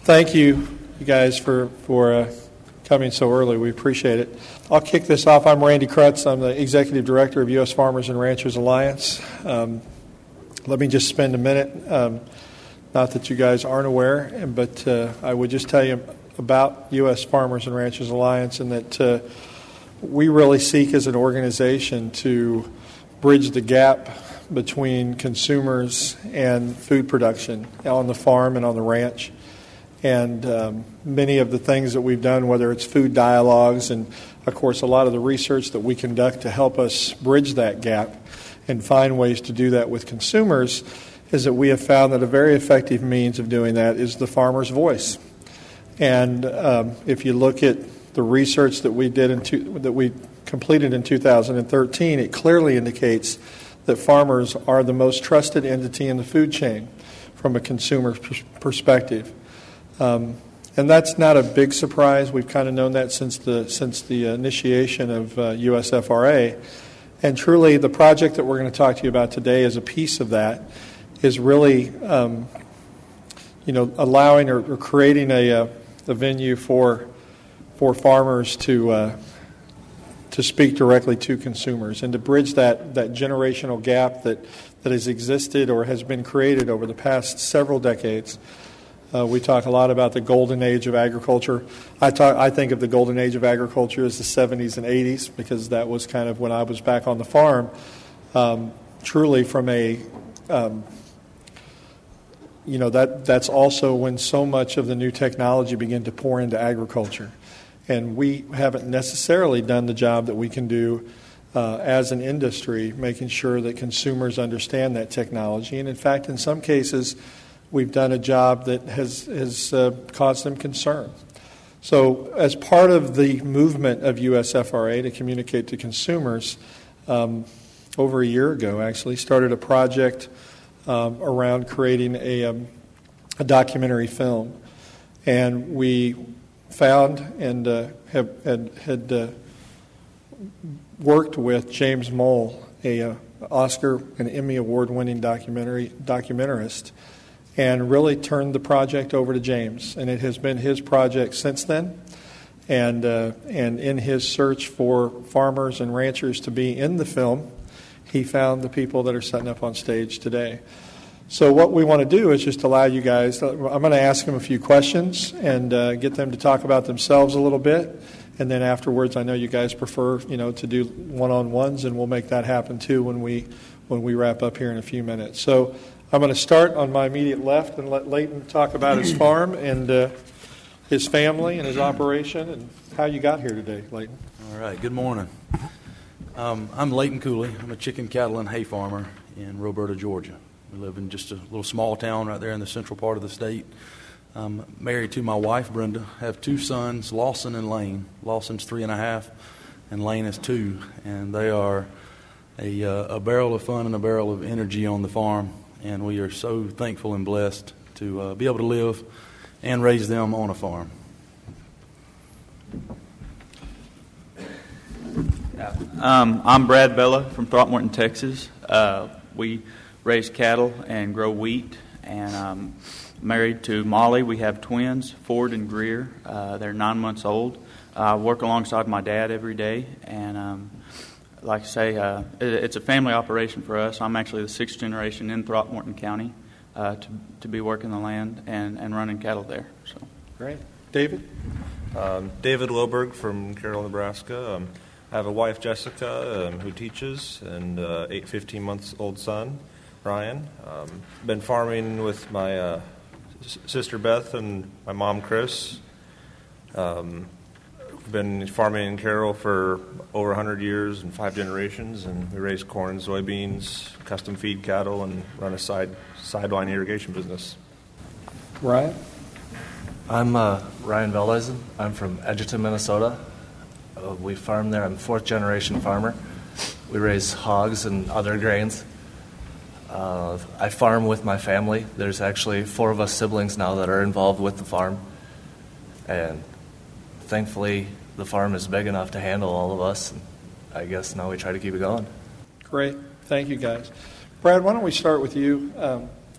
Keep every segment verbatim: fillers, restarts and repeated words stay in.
Thank you, you guys, for, for uh, coming so early. We appreciate it. I'll kick this off. I'm Randy Krutz. I'm the Executive Director of U S Farmers and Ranchers Alliance. Um, let me just spend a minute, um, not that you guys aren't aware, but uh, I would just tell you about U S Farmers and Ranchers Alliance, and that uh, we really seek as an organization to bridge the gap between consumers and food production on the farm and on the ranch. And um, many of the things that we've done, whether it's food dialogues and, of course, a lot of the research that we conduct to help us bridge that gap and find ways to do that with consumers, is that we have found that a very effective means of doing that is the farmer's voice. And um, if you look at the research that we did in two, that we completed in two thousand thirteen, it clearly indicates that farmers are the most trusted entity in the food chain from a consumer pers- perspective. Um, and that's not a big surprise. We've kind of known that since the since the initiation of uh, U S F R A. And truly, the project that we're going to talk to you about today is a piece of that, is really um, you know, allowing or, or creating a, a, a venue for for farmers to uh, to speak directly to consumers and to bridge that, that generational gap that, that has existed or has been created over the past several decades. Uh, we talk a lot about the golden age of agriculture. I talk, I think of the golden age of agriculture as the seventies and eighties, because that was kind of when I was back on the farm. Um, truly, from a um, you know that that's also when so much of the new technology began to pour into agriculture, and we haven't necessarily done the job that we can do uh, as an industry, making sure that consumers understand that technology. And in fact, in some cases, we've done a job that has, has uh, caused them concern. So as part of the movement of U S F R A to communicate to consumers, um, over a year ago actually, started a project um, around creating a, um, a documentary film. And we found and uh, have, had, had uh, worked with James Moll, a uh, Oscar and Emmy Award-winning documentary documentarist, and really turned the project over to James. And it has been his project since then. And uh, and in his search for farmers and ranchers to be in the film, he found the people that are setting up on stage today. So what we want to do is just allow you guys, I'm going to ask them a few questions and uh, get them to talk about themselves a little bit. And then afterwards, I know you guys prefer, you know, to do one-on-ones, and we'll make that happen too when we when we wrap up here in a few minutes. So I'm going to start on my immediate left and let Leighton talk about his farm and uh, his family and his operation and how you got here today, Leighton. All right. Good morning. Um, I'm Leighton Cooley. I'm a chicken, cattle, and hay farmer in Roberta, Georgia. We live in just a little small town right there in the central part of the state. I'm married to my wife, Brenda. I have two sons, Lawson and Lane. Lawson's three and a half, and Lane is two. And they are a, uh, a barrel of fun and a barrel of energy on the farm. And we are so thankful and blessed to uh, be able to live and raise them on a farm. Um, I'm Brad Bella from Throckmorton, Texas. Uh, we raise cattle and grow wheat, and um, married to Molly. We have twins, Ford and Greer. Uh, they're nine months old. Uh, I work alongside my dad every day, and um, like I say, uh, it, it's a family operation for us. I'm actually the sixth generation in Throckmorton County uh, to to be working the land and, and running cattle there. So great, David. Um, David Loberg from Carroll, Nebraska. Um, I have a wife, Jessica, um, who teaches, and uh, eight, fifteen months old son, Ryan. Um, been farming with my uh, s- sister Beth and my mom, Chris. Um, been farming in Carroll for over one hundred years and five generations, and we raise corn, soybeans, custom feed cattle, and run a side sideline irrigation business. Ryan? I'm uh, Ryan Veldeisen. I'm from Edgerton, Minnesota. Uh, we farm there. I'm a fourth generation farmer. We raise hogs and other grains. Uh, I farm with my family. There's actually four of us siblings now that are involved with the farm. And thankfully, the farm is big enough to handle all of us. And I guess now we try to keep it going. Great. Thank you, guys. Brad, why don't we start with you? Um,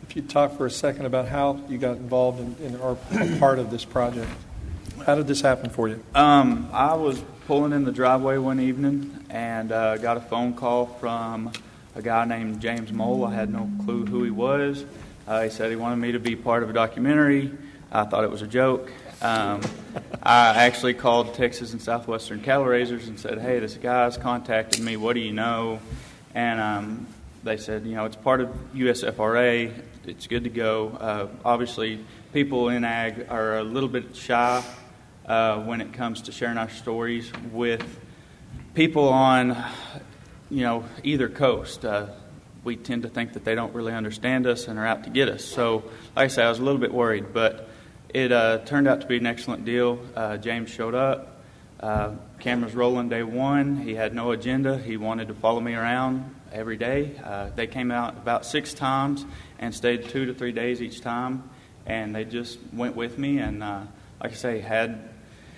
if you talk for a second about how you got involved in, in or a part of this project. How did this happen for you? Um, I was pulling in the driveway one evening and uh, got a phone call from a guy named James Mole. I had no clue who he was. Uh, he said he wanted me to be part of a documentary. I thought it was a joke. Um, I actually called Texas and Southwestern Cattle Raisers and said, hey, this guy's contacted me. What do you know? And um, they said, you know, it's part of U S F R A. It's good to go. Uh, obviously, people in ag are a little bit shy uh, when it comes to sharing our stories with people on, you know, either coast. Uh, we tend to think that they don't really understand us and are out to get us. So, like I said, I was a little bit worried, but it uh, turned out to be an excellent deal. Uh, James showed up. Uh, cameras rolling day one. He had no agenda. He wanted to follow me around every day. Uh, they came out about six times and stayed two to three days each time, and they just went with me. And uh, like I say, had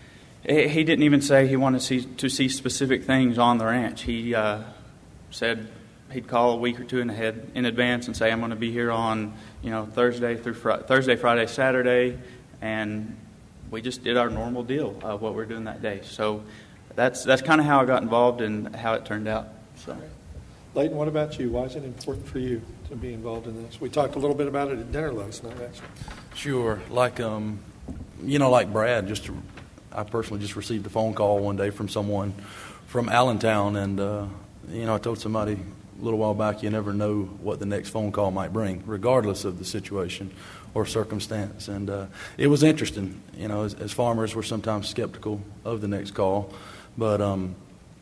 he didn't even say he wanted to see, to see specific things on the ranch. He uh, said he'd call a week or two in ahead in advance and say, I'm going to be here on, you know, Thursday through fr- Thursday, Friday, Saturday, and we just did our normal deal of what we're doing that day. So that's that's kind of how I got involved and how it turned out. So, Leighton, what about you? Why is it important for you to be involved in this? We talked a little bit about it at dinner last night, actually. Sure. Like, um, you know, like Brad, just to, I personally just received a phone call one day from someone from Allentown, and, uh, you know, I told somebody a little while back, you never know what the next phone call might bring, regardless of the situation or circumstance. And uh, it was interesting. You know, as, as farmers, we're sometimes skeptical of the next call, but um,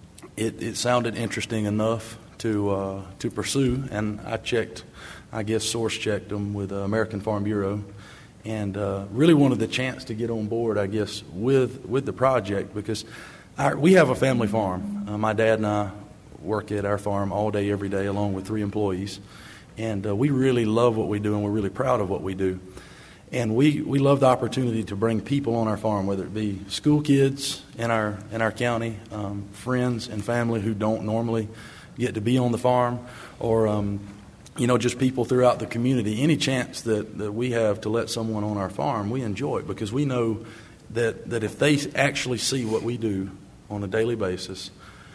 it, it sounded interesting enough to uh, to pursue. And I checked, I guess, source checked them with uh, American Farm Bureau, and uh, really wanted the chance to get on board, I guess, with with the project because our, we have a family farm. Uh, my dad and I work at our farm all day, every day, along with three employees. And uh, we really love what we do, and we're really proud of what we do. And we, we love the opportunity to bring people on our farm, whether it be school kids in our in our county, um, friends and family who don't normally get to be on the farm, or um, you know, just people throughout the community. Any chance that, that we have to let someone on our farm, we enjoy it because we know that, that if they actually see what we do on a daily basis,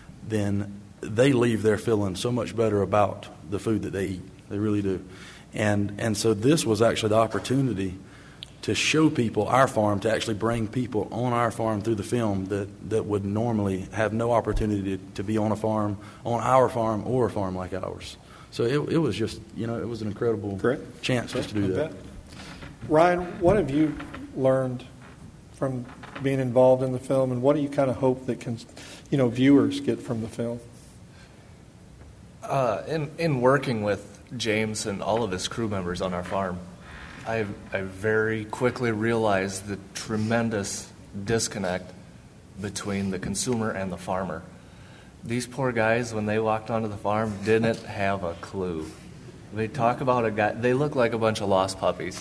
then they leave there feeling so much better about the food that they eat. They really do. And and so this was actually the opportunity to show people our farm, to actually bring people on our farm through the film that, that would normally have no opportunity to, to be on a farm, on our farm or a farm like ours. So it, it was just, you know, it was an incredible Correct. chance just to do I that. bet. Ryan, what have you learned from being involved in the film, and what do you kind of hope that can, you know, viewers get from the film? Uh, in in working with James and all of his crew members on our farm, I I very quickly realized the tremendous disconnect between the consumer and the farmer. These poor guys, when they walked onto the farm, didn't have a clue. They talk about a guy, they look like a bunch of lost puppies.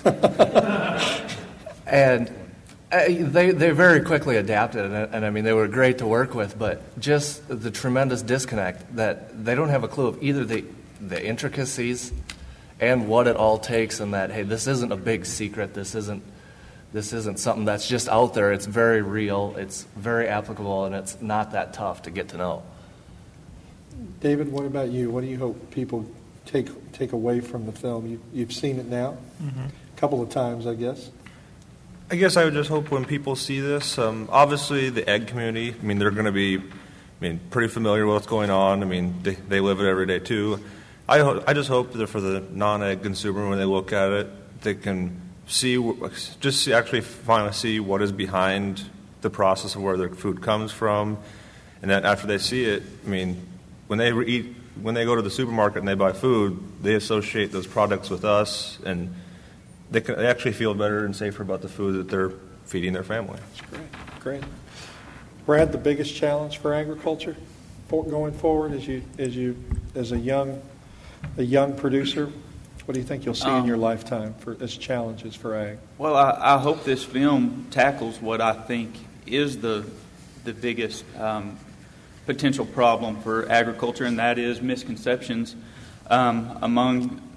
And uh, they they very quickly adapted, and, and I mean, they were great to work with, but just the tremendous disconnect that they don't have a clue of either the the intricacies and what it all takes, and that, hey, this isn't a big secret, this isn't this isn't something that's just out there, it's very real, it's very applicable, and it's not that tough to get to know. David, what about you? What do you hope people take take away from the film? You, you've seen it now, mm-hmm. a couple of times, I guess. I guess I would just hope when people see this, um, obviously the ag community, I mean, they're going to be, I mean, pretty familiar with what's going on. I mean, they, they live it every day too. I ho- I just hope that for the non-ag consumer, when they look at it, they can see, just see, actually finally see what is behind the process of where their food comes from, and that after they see it, I mean, when they eat, when they go to the supermarket and they buy food, they associate those products with us, and they can they actually feel better and safer about the food that they're feeding their family. That's great. Great. Brad, the biggest challenge for agriculture for going forward as you as you as a young a young producer, what do you think you'll see um, in your lifetime for as challenges for ag? Well, I, I hope this film tackles what I think is the the biggest um, potential problem for agriculture, and that is misconceptions um, among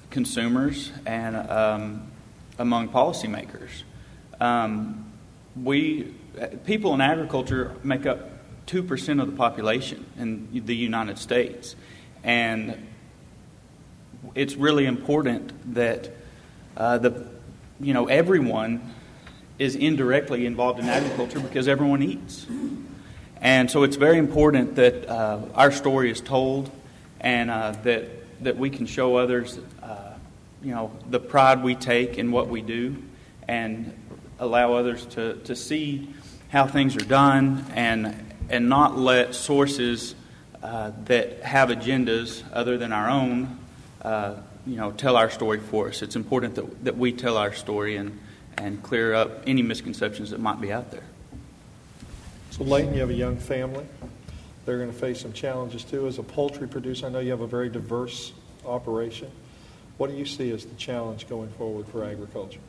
consumers and um, among policymakers. Um, we people in agriculture make up two percent of the population in the United States, and it's really important that uh, the you know everyone is indirectly involved in agriculture because everyone eats. And so it's very important that uh, our story is told, and uh, that that we can show others, uh, you know, the pride we take in what we do, and allow others to, to see how things are done, and and not let sources uh, that have agendas other than our own, uh, you know, tell our story for us. It's important that that we tell our story and and clear up any misconceptions that might be out there. So, Leighton, you have a young family. They're going to face some challenges, too. As a poultry producer, I know you have a very diverse operation. What do you see as the challenge going forward for agriculture?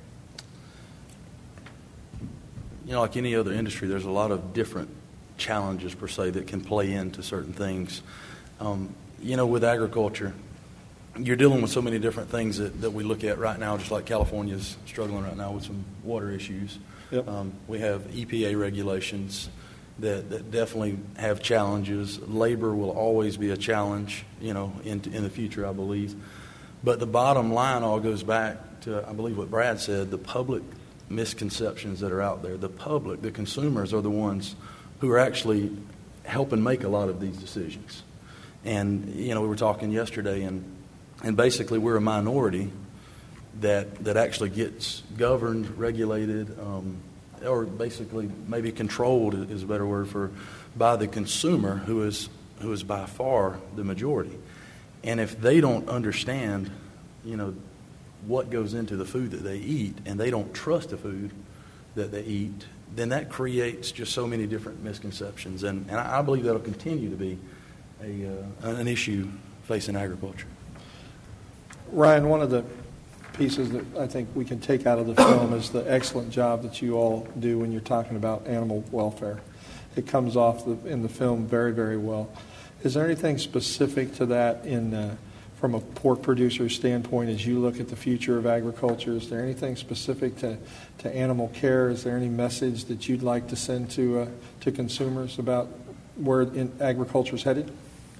You know, like any other industry, there's a lot of different challenges, per se, that can play into certain things. Um, you know, with agriculture, you're dealing with so many different things that, that we look at right now, just like California's struggling right now with some water issues. Yep. Um, we have E P A regulations that, that definitely have challenges. Labor will always be a challenge, you know, in, in the future, I believe. But the bottom line all goes back to, I believe, what Brad said, the public misconceptions that are out there. The public, the consumers, are the ones who are actually helping make a lot of these decisions. And, you know, we were talking yesterday, and and basically we're a minority that that actually gets governed, regulated, um, or basically maybe controlled is a better word for, by the consumer, who is who is by far the majority. And if they don't understand, you know, what goes into the food that they eat, and they don't trust the food that they eat, then that creates just so many different misconceptions. And, and I believe that will continue to be a uh, an issue facing agriculture. Ryan, one of the pieces that I think we can take out of the film is the excellent job that you all do when you're talking about animal welfare. It comes off the, in the film very, very well. Is there anything specific to that in uh, from a pork producer's standpoint as you look at the future of agriculture? Is there anything specific to, to animal care? Is there any message that you'd like to send to uh, to consumers about where in agriculture is headed?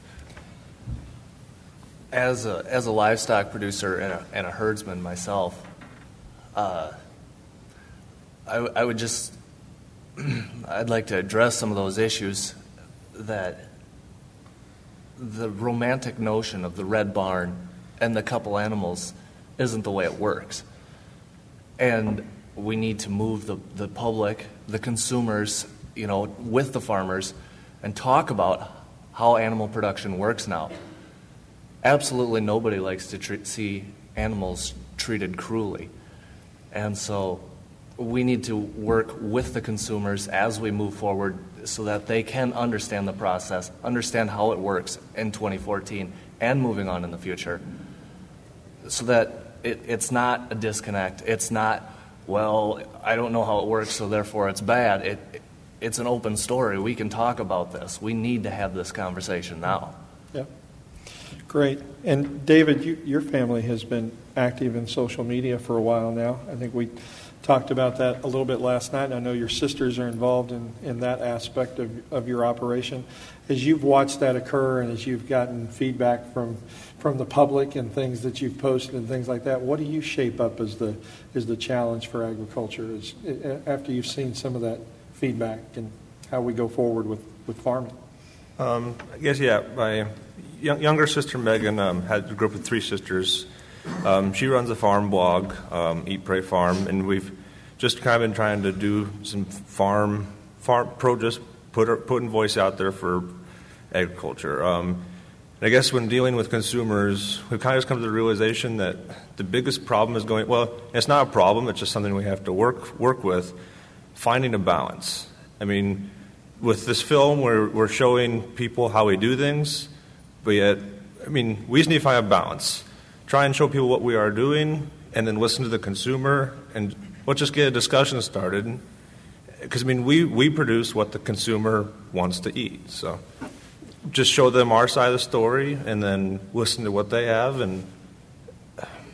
As a as a livestock producer and a, and a herdsman myself, uh, I, I would just I'd like to address some of those issues. That the romantic notion of the red barn and the couple animals isn't the way it works, and we need to move the the public, the consumers, you know, with the farmers, and talk about how animal production works now. Absolutely nobody likes to treat, see animals treated cruelly. And so we need to work with the consumers as we move forward so that they can understand the process, understand how it works in twenty fourteen and moving on in the future, so that it, it's not a disconnect. It's not, well, I don't know how it works, so therefore it's bad. It, it, it's an open story. We can talk about this. We need to have this conversation now. Yeah. Great. And David, you, your family has been active in social media for a while now. I think we talked about that a little bit last night. I know your sisters are involved in, in that aspect of, of your operation. As you've watched that occur and as you've gotten feedback from from the public and things that you've posted and things like that, what do you shape up as the as the challenge for agriculture as, after you've seen some of that feedback and how we go forward with, with farming? Um, I guess, yeah, my young, younger sister Megan um, had a group of three sisters. Um, she runs a farm blog, um, Eat, Pray, Farm, and we've just kind of been trying to do some farm, farm pro, just put her, putting voice out there for agriculture. Um, and I guess when dealing with consumers, we've kind of just come to the realization that the biggest problem is going, well, it's not a problem, it's just something we have to work work with, finding a balance. I mean, with this film, we're, we're showing people how we do things, but yet, I mean, we just need to find a balance. Try and show people what we are doing, and then listen to the consumer, and let's just get a discussion started. Because, I mean, we, we produce what the consumer wants to eat. So just show them our side of the story, and then listen to what they have, and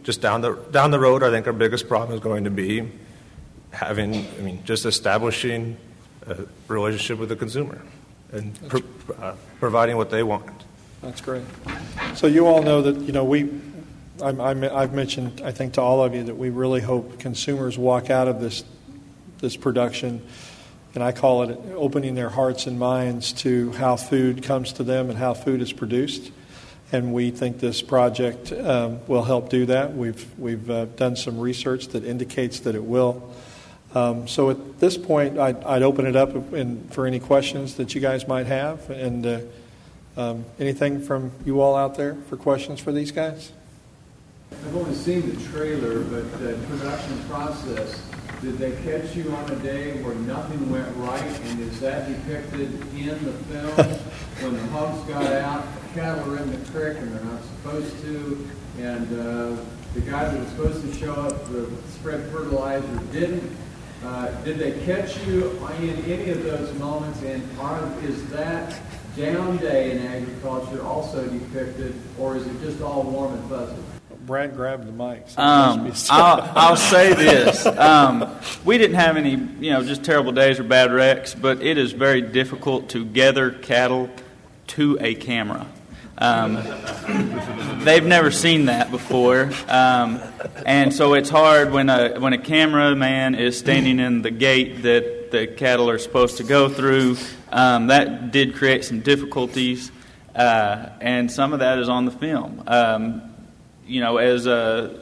just down the down the road, I think our biggest problem is going to be having, I mean, just establishing a relationship with the consumer and pro, uh, providing what they want. That's great. So you all know that, you know, we, I'm, I'm, I've mentioned, I think, to all of you that we really hope consumers walk out of this this production, and I call it opening their hearts and minds to how food comes to them and how food is produced. And we think this project um, will help do that. We've we've uh, done some research that indicates that it will. Um, so at this point, I'd, I'd open it up in, for any questions that you guys might have. And uh, um, anything from you all out there for questions for these guys? I've only seen the trailer, but the production process, did they catch you on a day where nothing went right? And is that depicted in the film when the hogs got out, the cattle are in the creek and they're not supposed to, and uh, the guy that was supposed to show up to spread fertilizer didn't? Uh, did they catch you in any of those moments? And are, is that down day in agriculture also depicted, or is it just all warm and fuzzy? Brad grabbed the mic. So Um, I'll, I'll say this. Um, we didn't have any, you know, just terrible days or bad wrecks, but it is very difficult to gather cattle to a camera. Um, they've never seen that before, um, and so it's hard when a when a cameraman is standing in the gate that the cattle are supposed to go through. Um, that did create some difficulties, uh, and some of that is on the film. Um, you know, as a,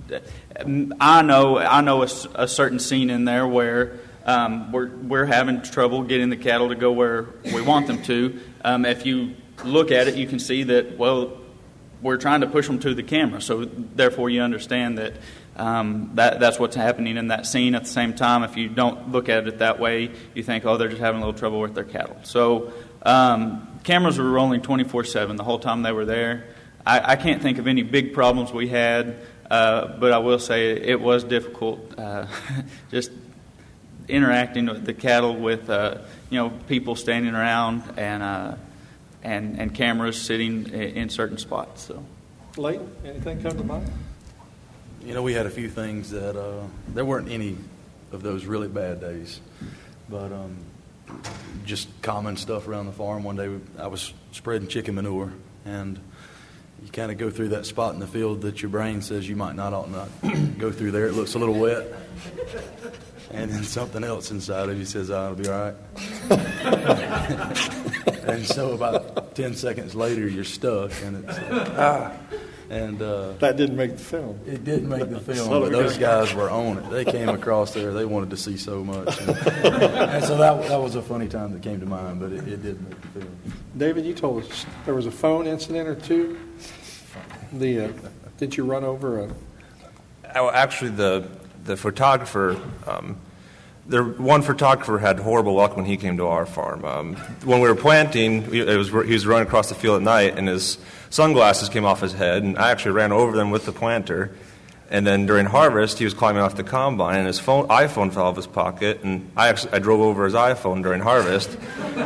I know I know a, a certain scene in there where um, we're we're having trouble getting the cattle to go where we want them to. Um, if you look at it, you can see that, well, we're trying to push them to the camera, so therefore you understand that um, that that's what's happening in that scene. At the same time, if you don't look at it that way, you think, oh, they're just having a little trouble with their cattle. So um, cameras were rolling twenty-four seven the whole time they were there. I, I can't think of any big problems we had, uh, but I will say it was difficult uh, just interacting with the cattle, with uh, you know, people standing around and uh, and and cameras sitting in certain spots. So, Leighton, anything come to mind? You know, we had a few things that uh, there weren't any of those really bad days, but um, just common stuff around the farm. One day I was spreading chicken manure, and you kind of go through that spot in the field that your brain says you might not ought not go through there. It looks a little wet. And then something else inside of you says, oh, it'll be all right. And so about ten seconds later, you're stuck. And it's like, ah. And uh, that didn't make the film. It didn't make the film, but those guys were on it. They came across there. They wanted to see so much. And, and so that that was a funny time that came to mind, but it, it did make the film. David, you told us there was a phone incident or two. The uh, did you run over a? Oh, actually, the the photographer, um, the one photographer had horrible luck when he came to our farm. Um, when we were planting, it was he was running across the field at night, and his sunglasses came off his head, and I actually ran over them with the planter. And then during harvest, he was climbing off the combine, and his phone, iPhone fell out of his pocket, and I actually I drove over his iPhone during harvest.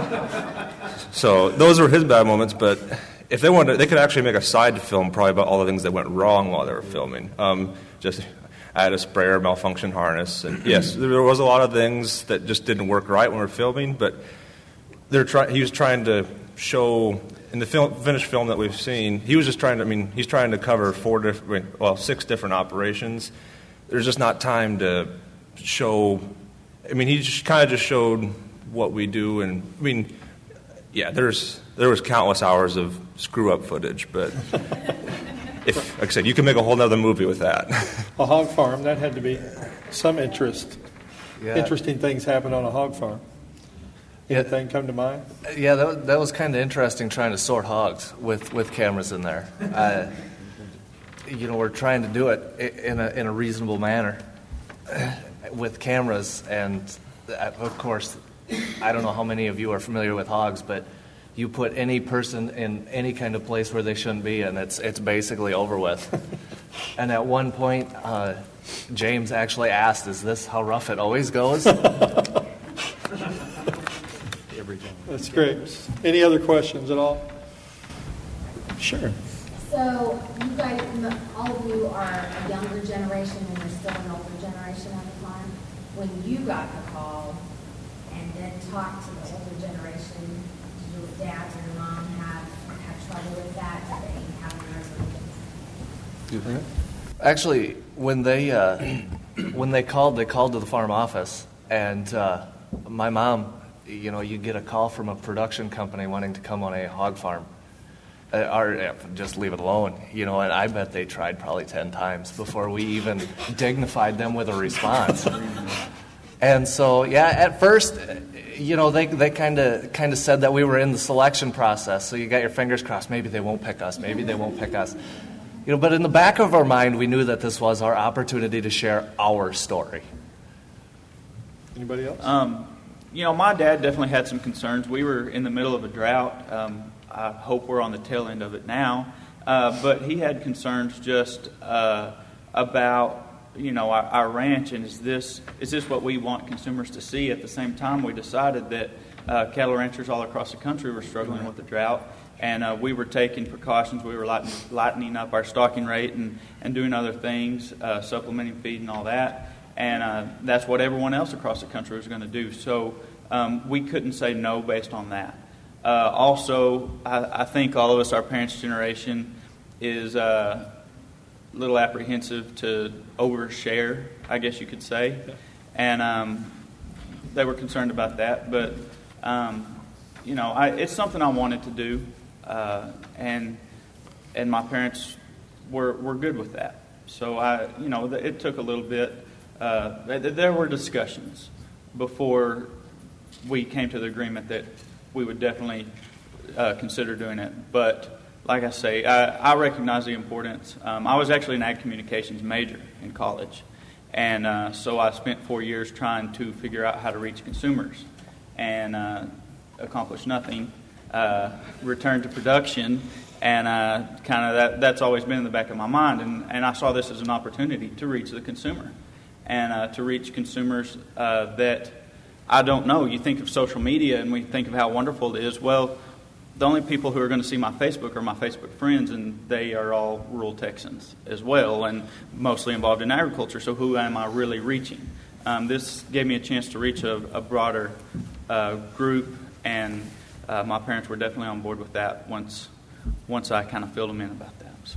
So those were his bad moments, but if they wanted, they could actually make a side film probably about all the things that went wrong while they were filming. Um, just I had a sprayer malfunction harness, and yes, there was a lot of things that just didn't work right when we were filming. But they're try- he was trying to show in the film, finished film that we've seen. He was just trying to. I mean, he's trying to cover four different, well, six different operations. There's just not time to show. I mean, he just kind of just showed what we do, and I mean, yeah, there's there was countless hours of screw up footage, but. If, like I said, you can make a whole other movie with that. A hog farm, that had to be some interest. Yeah. Interesting things happen on a hog farm. Anything come to mind? Yeah, that was, that was kind of interesting trying to sort hogs with, with cameras in there. Uh, you know, we're trying to do it in a in a reasonable manner with cameras, and of course, I don't know how many of you are familiar with hogs, but you put any person in any kind of place where they shouldn't be, and it's it's basically over with. And at one point, uh, James actually asked, "Is this how rough it always goes?" That's great. Any other questions at all? Sure. So you guys, m- all of you are a younger generation and you're still an older generation at the time. When you got the call and then talked to the older generation, did your dad or your mom have, have trouble with that? Did they have an resolution? Actually, when they uh, when they called, they called to the farm office, and uh, my mom, you know, you get a call from a production company wanting to come on a hog farm. Uh, or uh, just leave it alone, you know, and I bet they tried probably ten times before we even dignified them with a response. And so, yeah, at first, you know, they they kind of kind of said that we were in the selection process, so you got your fingers crossed, maybe they won't pick us, maybe they won't pick us. You know, but in the back of our mind, we knew that this was our opportunity to share our story. Anybody else? Um, you know, my dad definitely had some concerns. We were in the middle of a drought. Um, I hope we're on the tail end of it now. Uh, but he had concerns just uh, about, you know, our, our ranch, and is this is this what we want consumers to see? At the same time, we decided that uh, cattle ranchers all across the country were struggling with the drought, and uh, we were taking precautions. We were lightening, lightening up our stocking rate and, and doing other things, uh, supplementing feed and all that. And uh, that's what everyone else across the country was going to do. So um, we couldn't say no based on that. Uh, also, I, I think all of us, our parents' generation, is uh, a little apprehensive to overshare, I guess you could say. And um, they were concerned about that. But, um, you know, I, it's something I wanted to do. Uh, and and my parents were, were good with that. So, I, you know, it took a little bit. Uh, there were discussions before we came to the agreement that we would definitely uh, consider doing it. But like I say, I, I recognize the importance. Um, I was actually an ag communications major in college. And uh, so I spent four years trying to figure out how to reach consumers and uh, accomplished nothing. Uh, returned to production, and uh, kind of that, that's always been in the back of my mind. And, and I saw this as an opportunity to reach the consumer and uh, to reach consumers uh, that I don't know. You think of social media and we think of how wonderful it is. Well, the only people who are going to see my Facebook are my Facebook friends, and they are all rural Texans as well and mostly involved in agriculture. So who am I really reaching? Um, this gave me a chance to reach a, a broader uh, group, and uh, my parents were definitely on board with that once once I kind of filled them in about that. So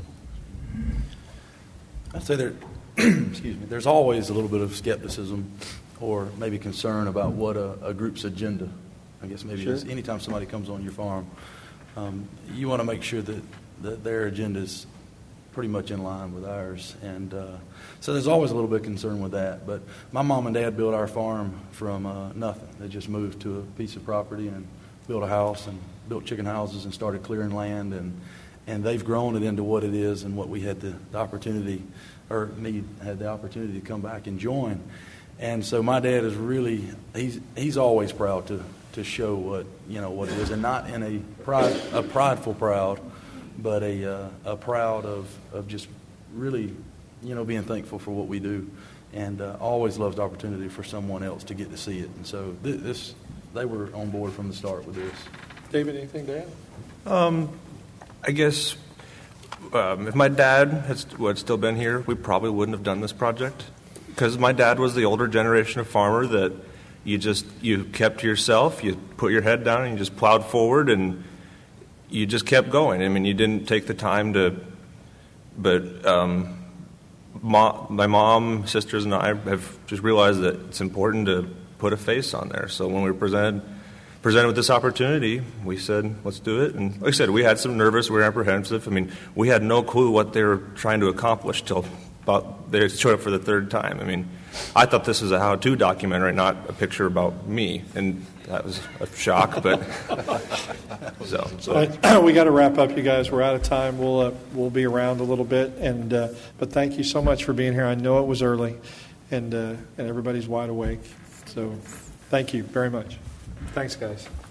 I'd say there, excuse me, there's always a little bit of skepticism or maybe concern about what a, a group's agenda, I guess maybe Sure. is. Anytime somebody comes on your farm, um, you want to make sure that, that their agenda is pretty much in line with ours. And uh, so there's always a little bit of concern with that. But my mom and dad built our farm from uh, nothing. They just moved to a piece of property and built a house and built chicken houses and started clearing land. And, and they've grown it into what it is and what we had the, the opportunity or need had the opportunity to come back and join. And so my dad is really, he's he's always proud to, to show what, you know, what it is, and not in a pride, a prideful proud, but a uh, a proud of, of just really, you know, being thankful for what we do, and uh, always loves the opportunity for someone else to get to see it. And so th- this, they were on board from the start with this. David, anything to add? Um, I guess um, if my dad had, st- had still been here, we probably wouldn't have done this project. Because my dad was the older generation of farmer that you just, you kept to yourself, you put your head down and you just plowed forward and you just kept going. I mean, you didn't take the time to, but um, ma- my mom, sisters, and I have just realized that it's important to put a face on there. So when we were presented, presented with this opportunity, we said, let's do it. And like I said, we had some nervous, we were apprehensive. I mean, we had no clue what they were trying to accomplish till about they showed up for the third time. I mean, I thought this was a how-to documentary, not a picture about me, and that was a shock. But so, so. We got to wrap up, you guys. We're out of time. We'll uh, we'll be around a little bit, and uh, but thank you so much for being here. I know it was early, and uh, and everybody's wide awake. So, thank you very much. Thanks, guys.